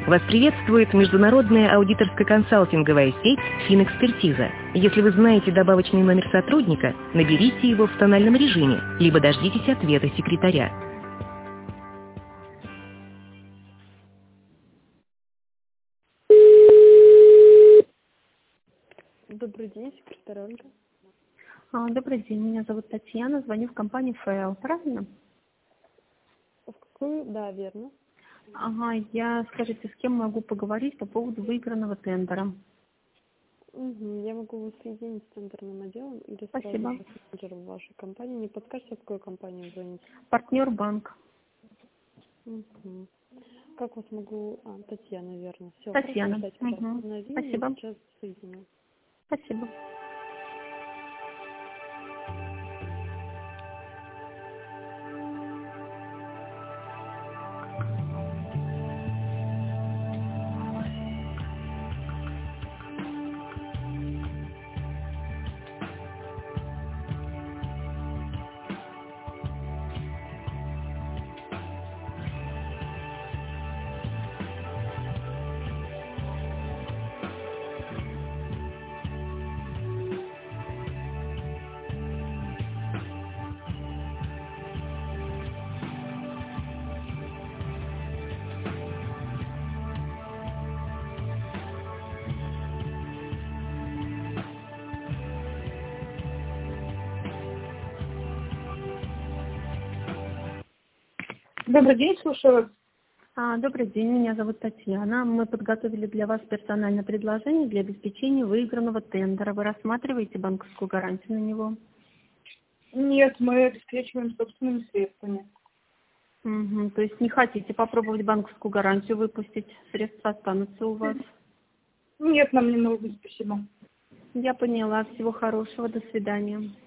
Вас приветствует международная аудиторско-консалтинговая сеть «Финэкспертиза». Если вы знаете добавочный номер сотрудника, наберите его в тональном режиме, либо дождитесь ответа секретаря. Добрый день, секретаренка. Добрый день, меня зовут Татьяна, звоню в компанию ФЛ, правильно? В какую? Да, верно. Скажите, с кем могу поговорить по поводу выигранного тендера? Я могу вас соединить с тендерным отделом или Спасибо. сразу с менеджером вашей компании. Не подскажете, в какую компанию звоните? Партнер банк. Как вас могу... Татьяна, верно. Все, Татьяна. хорошо, ждать, пожалуйста, на линии. Спасибо. Сейчас соединю. Спасибо. Добрый день, слушаю вас. Добрый день, меня зовут Татьяна. Мы подготовили для вас персональное предложение для обеспечения выигранного тендера. Вы рассматриваете банковскую гарантию на него? Нет, мы обеспечиваем собственными средствами. То есть не хотите попробовать банковскую гарантию выпустить? Средства останутся у вас? Нет, нам не нужно, спасибо. Я поняла. Всего хорошего. До свидания.